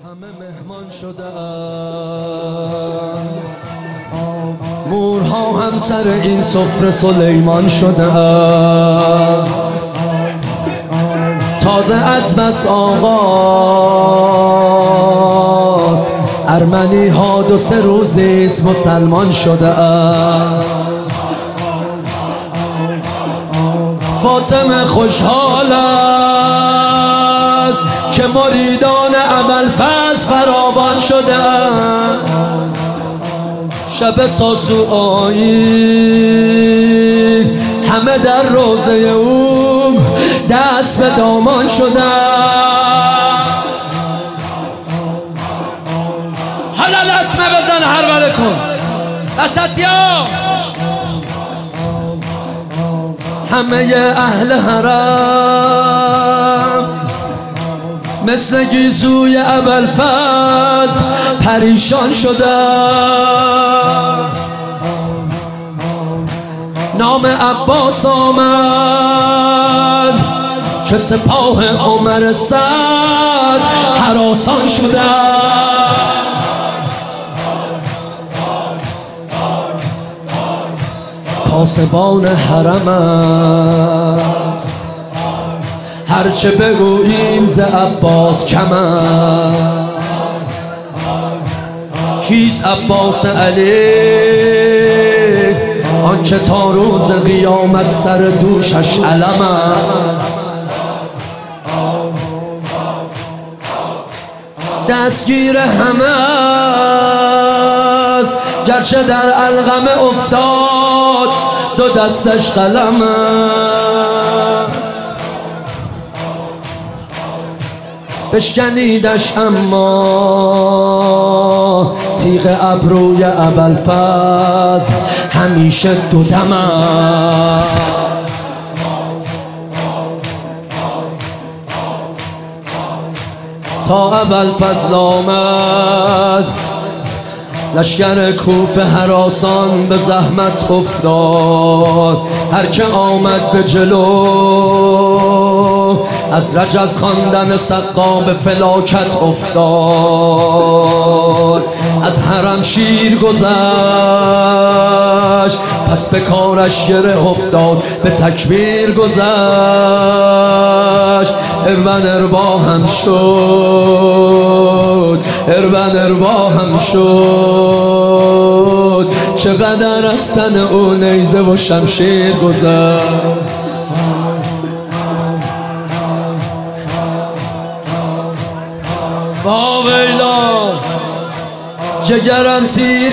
همه مهمان شدن، مورها هم سر این سفره سلیمان شدن. تازه از بس آغاز ارمنی ها 2-3 روزیست مسلمان شدن. فاطمه خوشحال است که مریدان ابوالفضل فراوان شدن. شب تاسوعایی همه در روضه او دست به دامان شدن. حالا لطمه بزن هربله کن وسطیا. همه اهل حرم مثل گیسوی ابوالفضل پریشان شدن. نام عباس آمد که سپاه عمر سعد هراسان شدن. پاسبان حرم است هرچه بگوییم ز عباس کم است. کیست عباس علی آنچه تا روز قیامت سر دوشش علم است. دستگیر همه است گرچه در علقمه افتاد 2 دستش قلم است. بشکنیدش اما تیغ ابروی ابوالفضل همیشه 2 دم است. تا ابوالفضل آمد لشکر کوفه هراسان به زحمت افتاد. هر که آمد به جلو از رجز خواندن سقا به فلاکت افتاد. از حرم شیر گذشت پس به کارش گره افتاد. به تکبیر گذشت اربن اربا هم شد، اربن اربا هم شد. چقدر از تن او نیزه و شمشیر گذشت. با ویلا جگرم تیر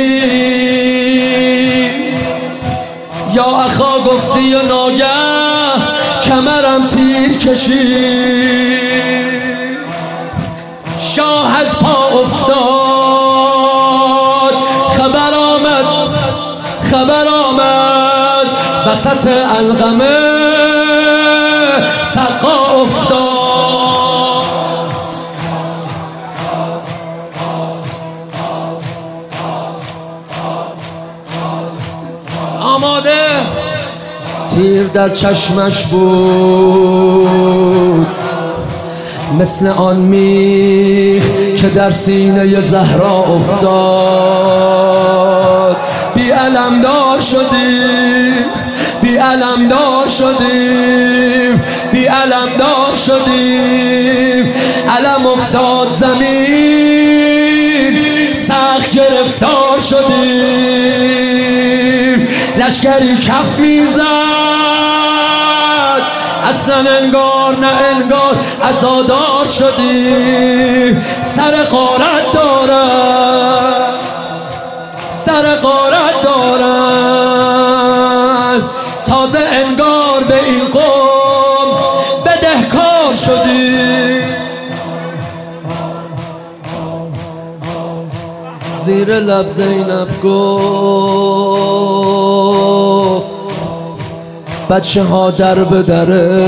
کشید یا اخا گفتی و ناگه کمرم تیر کشید. شاه از پا افتاد خبر آمد وسط علقمه سقا افتاد. آماده تیر در چشمش بود مثل آن میخ که در سینه زهرا افتاد. بی علمدار شدیم، بی علمدار شدیم، بی علمدار شدیم. علم افتاد زمین سخت گرفتار شدیم. لشکری کف میزد اصلا انگار نه انگار عزادار شدیم. سر غارت دارد، سر غارت دارد. تازه انگار به این قوم بدهکار شدیم. زیر لب زینب گفت بچه ها در به دره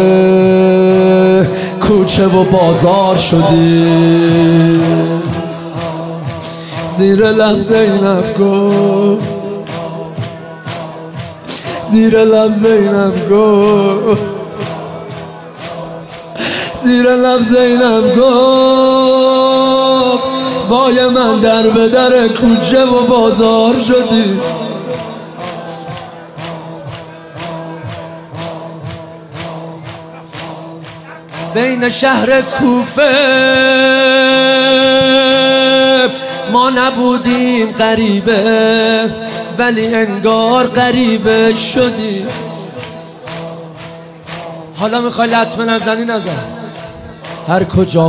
کوچه و بازار شدیم. زیر لب زینب گفت، زیر لب زینب گفت، زیر لب زینب گفت پای من در به در کوچه و بازار شدی. بین شهر کوفه ما نبودیم غریبه، ولی انگار غریبه شدی. حالا میخوای لطمه نزنی نزن. هر کجا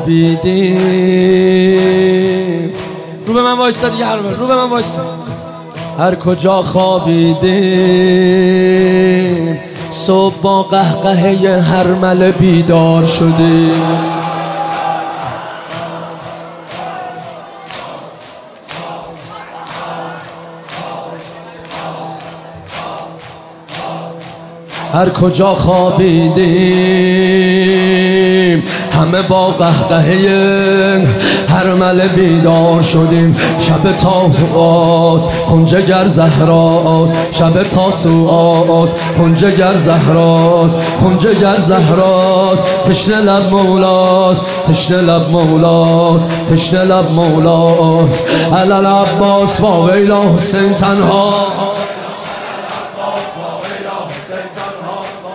خوابیدیم، رو به من وایسا دیگه، رو به من وایسا. هر کجا خوابیدیم صبح با قهقهه هرمله بیدار شدیم. هر کجا خوابیدیم همه با قهقهه هرمله بیدار شدیم. شب تاسوعاست خونجه گر زهراست، شب تاسوعاست خونجه گر زهراست، خونجه گر زهراست. تشنه لب مولاست، تشنه لب مولاست، تشنه لب مولاست. علل عباس با ویلا حسین تنها،